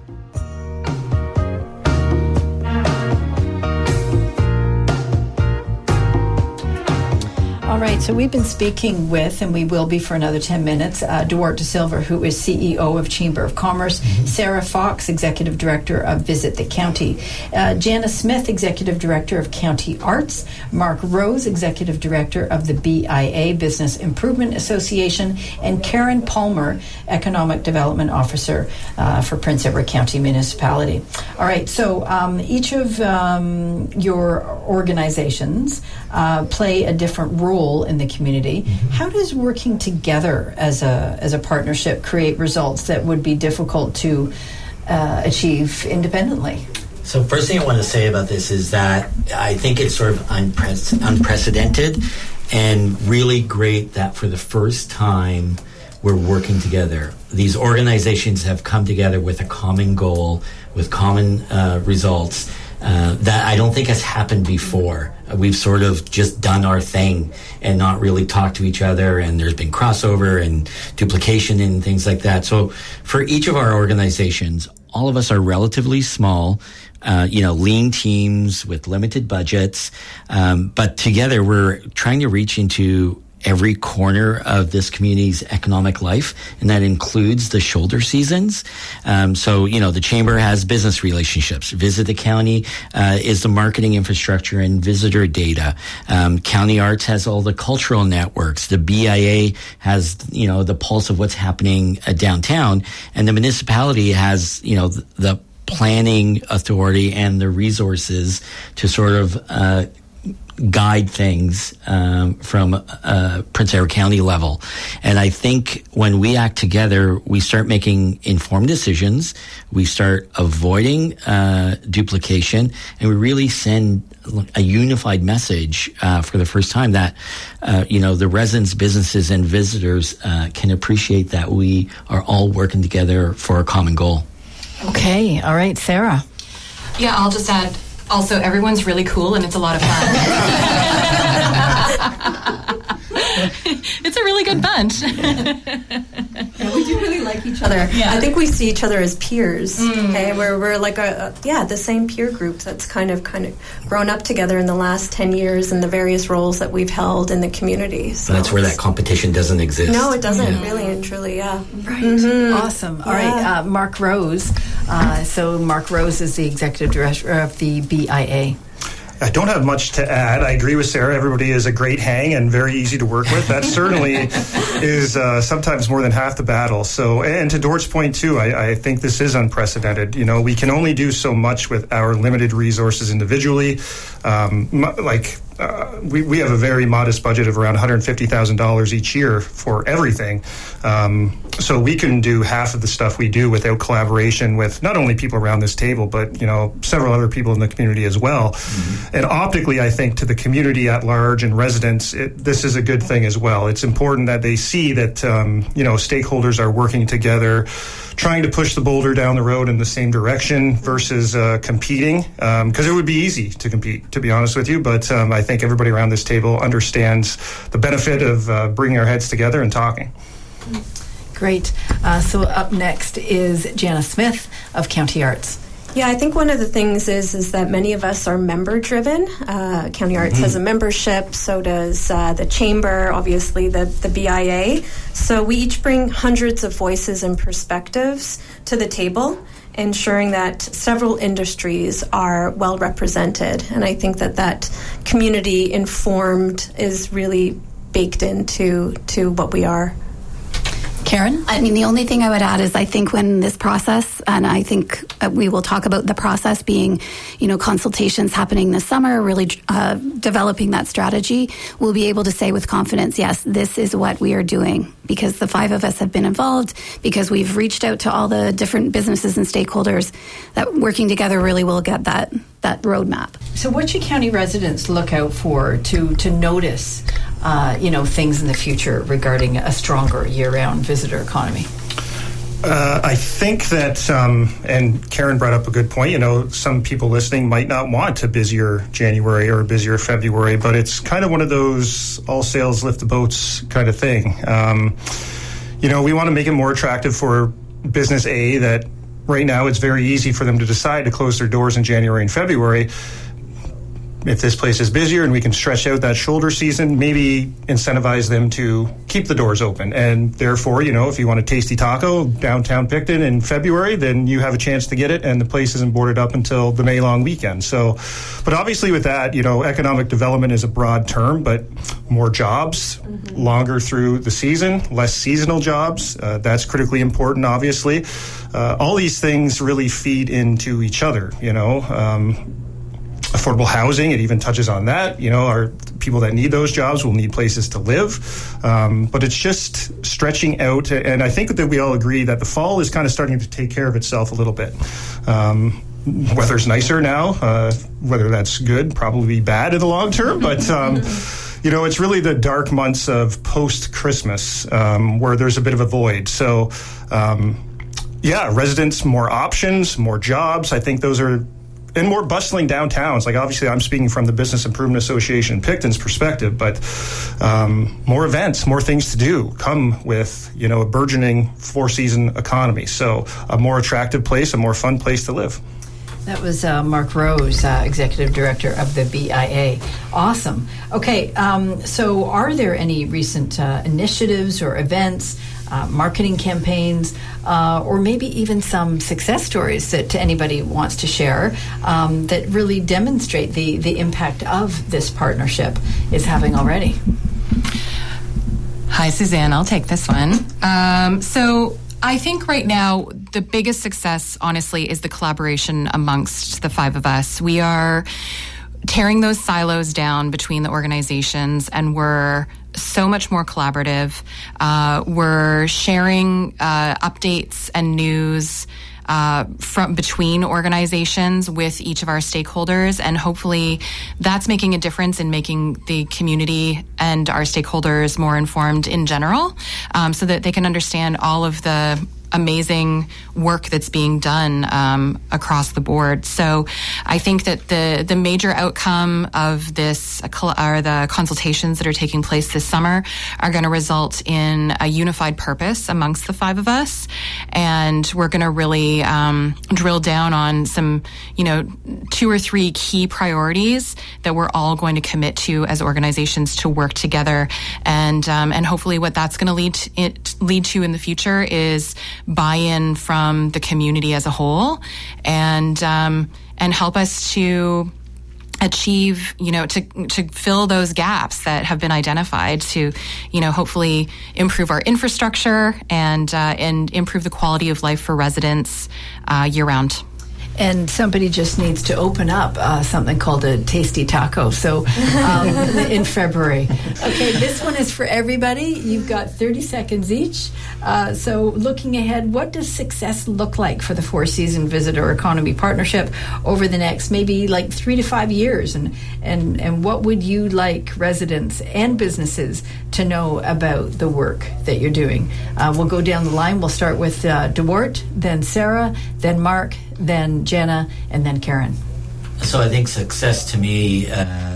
All right, so we've been speaking with, and we will be for another 10 minutes, Duarte De Silva, who is CEO of Chamber of Commerce, Sarah Fox, Executive Director of Visit the County, Janice Smith, Executive Director of County Arts, Mark Rose, Executive Director of the BIA, Business Improvement Association, and Karen Palmer, Economic Development Officer for Prince Edward County Municipality. All right, so each of your organizations play a different role in the community. How does working together as a partnership create results that would be difficult to achieve independently? So first thing I want to say about this is that I think it's sort of unprecedented and really great that for the first time we're working together. These organizations have come together with a common goal, with common results, that I don't think has happened before. We've sort of just done our thing and not really talked to each other, and there's been crossover and duplication and things like that. So for each of our organizations, all of us are relatively small, lean teams with limited budgets, but together we're trying to reach into every corner of this community's economic life, and that includes the shoulder seasons. The Chamber has business relationships. Visit the County is the marketing infrastructure and visitor data. County Arts has all the cultural networks. The BIA has, the pulse of what's happening downtown, and the municipality has, the planning authority and the resources to sort of guide things from Prince Edward County level. And I think when we act together, we start making informed decisions, we start avoiding duplication, and we really send a unified message for the first time that, the residents, businesses, and visitors can appreciate that we are all working together for a common goal. Okay. All right, Sarah. Yeah, I'll just add, also, everyone's really cool and it's a lot of fun. It's a really good bunch. Yeah, we do really like each other. Yeah. I think we see each other as peers. Okay, we're like the same peer group that's kind of grown up together in the last 10 years in the various roles that we've held in the community. So that's where that competition doesn't exist. No, it doesn't really and truly. Yeah, right. Awesome. All right, Mark Rose. So Mark Rose is the Executive Director of the BIA. I don't have much to add. I agree with Sarah. Everybody is a great hang and very easy to work with. That certainly is sometimes more than half the battle. So, and to Dort's point too, I think this is unprecedented. We can only do so much with our limited resources individually. We have a very modest budget of around $150,000 each year for everything. So we can do half of the stuff we do without collaboration with not only people around this table, but, several other people in the community as well. Mm-hmm. And optically, I think to the community at large and residents, this is a good thing as well. It's important that they see that, stakeholders are working together, trying to push the boulder down the road in the same direction versus competing, because it would be easy to compete, to be honest with you. But I think everybody around this table understands the benefit of bringing our heads together and talking. Great. So up next is Janice Smith of County Arts. Yeah, I think one of the things is that many of us are member-driven. County Arts has a membership, so does the Chamber, obviously the BIA. So we each bring hundreds of voices and perspectives to the table, ensuring that several industries are well represented. And I think that community informed is really baked into what we are. Karen? I mean, the only thing I would add is I think when this process, and I think we will talk about the process being, consultations happening this summer, really developing that strategy, we'll be able to say with confidence, yes, this is what we are doing, because the five of us have been involved, because we've reached out to all the different businesses and stakeholders, that working together really will get that roadmap. So what should county residents look out for to notice things in the future regarding a stronger year-round visitor economy? I think that, and Karen brought up a good point, some people listening might not want a busier January or a busier February, but it's kind of one of those all sails lift the boats kind of thing. We want to make it more attractive for business A that right now it's very easy for them to decide to close their doors in January and February. If this place is busier and we can stretch out that shoulder season, maybe incentivize them to keep the doors open. And therefore, if you want a tasty taco downtown Picton in February, then you have a chance to get it, and the place isn't boarded up until the May long weekend. So, but obviously with that, economic development is a broad term, but more jobs, longer through the season, less seasonal jobs, that's critically important, obviously. All these things really feed into each other, affordable housing, it even touches on that. Our people that need those jobs will need places to live. But it's just stretching out. And I think that we all agree that the fall is kind of starting to take care of itself a little bit. Weather's nicer now. Whether that's good, probably bad in the long term. But, it's really the dark months of post-Christmas where there's a bit of a void. So, residents, more options, more jobs. I think those are... And more bustling downtowns. Like, obviously, I'm speaking from the Business Improvement Association Picton's perspective, but more events, more things to do come with, a burgeoning four-season economy. So a more attractive place, a more fun place to live. That was Mark Rose, Executive Director of the BIA. Awesome. Okay, so are there any recent initiatives or events, marketing campaigns, or maybe even some success stories that anybody wants to share that really demonstrate the impact of this partnership is having already? Hi, Suzanne. I'll take this one. So I think right now the biggest success, honestly, is the collaboration amongst the five of us. We are tearing those silos down between the organizations, and we're so much more collaborative. We're sharing updates and news from between organizations with each of our stakeholders, and hopefully that's making a difference in making the community and our stakeholders more informed in general, so that they can understand all of the amazing work that's being done across the board. So I think that the major outcome of this are the consultations that are taking place this summer are going to result in a unified purpose amongst the five of us. And we're going to really drill down on some, 2 or 3 key priorities that we're all going to commit to as organizations to work together. And hopefully what that's going to lead to in the future is buy-in from the community as a whole, and help us to achieve, to fill those gaps that have been identified to, hopefully improve our infrastructure and improve the quality of life for residents year round. And somebody just needs to open up something called a tasty taco. So in February. Okay, this one is for everybody. You've got 30 seconds each. So looking ahead, what does success look like for the Four Season Visitor Economy Partnership over the next maybe like 3 to 5 years? And what would you like residents and businesses to know about the work that you're doing? We'll go down the line. We'll start with DeWart, then Sarah, then Mark, then Jenna, and then Karen. So I think success to me,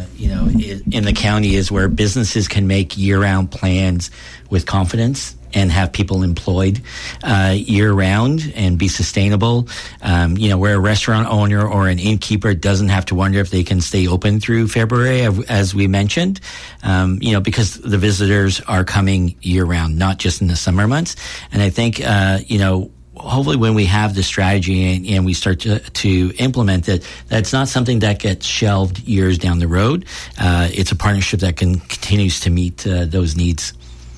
in the county is where businesses can make year-round plans with confidence and have people employed year-round and be sustainable. Where a restaurant owner or an innkeeper doesn't have to wonder if they can stay open through February, as we mentioned, because the visitors are coming year-round, not just in the summer months. And I think, hopefully when we have the strategy and we start to implement it, that's not something that gets shelved years down the road. It's a partnership that continues to meet those needs.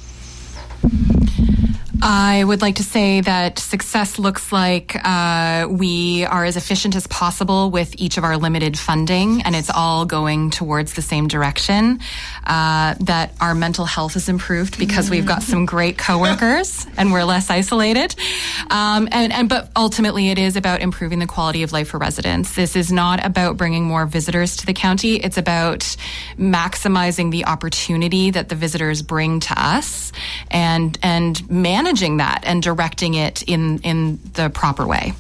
I would like to say that success looks like we are as efficient as possible with each of our limited funding, and it's all going towards the same direction. That our mental health is improved because we've got some great coworkers and we're less isolated. But ultimately, it is about improving the quality of life for residents. This is not about bringing more visitors to the county. It's about maximizing the opportunity that the visitors bring to us and managing that and directing it in the proper way.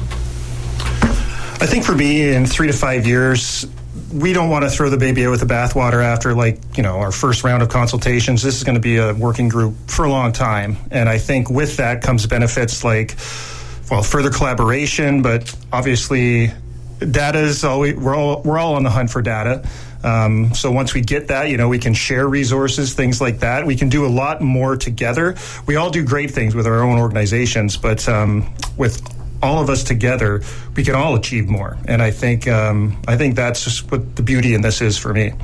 I think for me, in 3 to 5 years, we don't want to throw the baby out with the bathwater after our first round of consultations. This is going to be a working group for a long time. And I think with that comes benefits like further collaboration, but obviously data is always, we're all on the hunt for data. So once we get that, we can share resources, things like that. We can do a lot more together. We all do great things with our own organizations, but with all of us together, we can all achieve more. And I think that's just what the beauty in this is for me.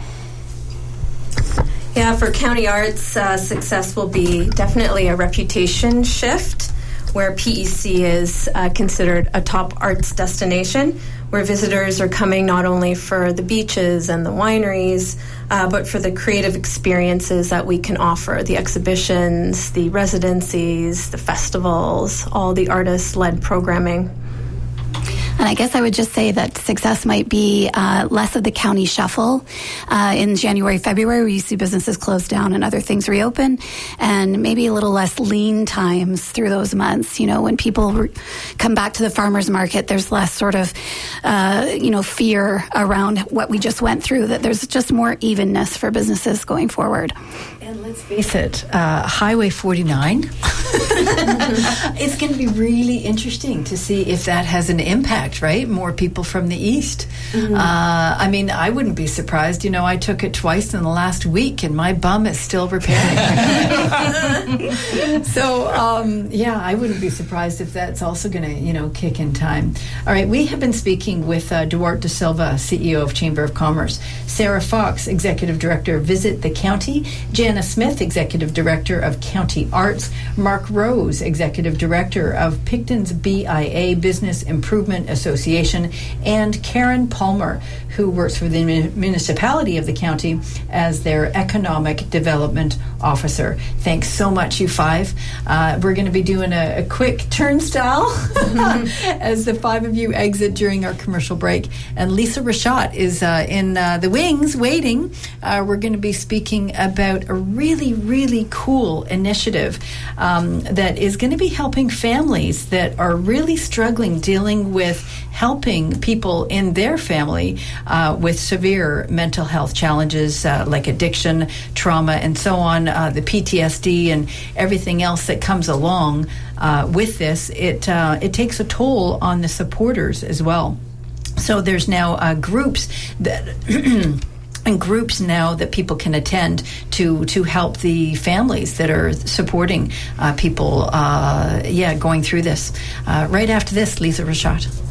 Yeah, for County Arts, success will be definitely a reputation shift, where PEC is considered a top arts destination, where visitors are coming not only for the beaches and the wineries, but for the creative experiences that we can offer, the exhibitions, the residencies, the festivals, all the artist-led programming. And I guess I would just say that success might be less of the county shuffle in January, February, where you see businesses close down and other things reopen, and maybe a little less lean times through those months. When people come back to the farmers market, there's less sort of, fear around what we just went through, that there's just more evenness for businesses going forward. And let's face it, Highway 49, it's going to be really interesting to see if that has an impact, right? More people from the east. Mm-hmm. I wouldn't be surprised. I took it twice in the last week, and my bum is still repairing. So, I wouldn't be surprised if that's also going to, kick in time. All right, we have been speaking with Duarte De Silva, CEO of Chamber of Commerce, Sarah Fox, Executive Director of Visit the County, Jana Smith, Executive Director of County Arts, Mark Rose, Executive Director of Picton's BIA, Business Improvement Association, and Karen Palmer, who works for the municipality of the county as their Economic Development Officer. Thanks so much, you five. We're going to be doing a quick turnstile as the five of you exit during our commercial break. And Lisa Rachat is in the wings waiting. We're going to be speaking about a really, really cool initiative that is going to be helping families that are really struggling dealing with helping people in their family with severe mental health challenges like addiction, trauma, and so on, the PTSD and everything else that comes along with this. It takes a toll on the supporters as well. So there's now groups that and groups now that people can attend to help the families that are supporting people going through this. Right after this, Lisa Rachat.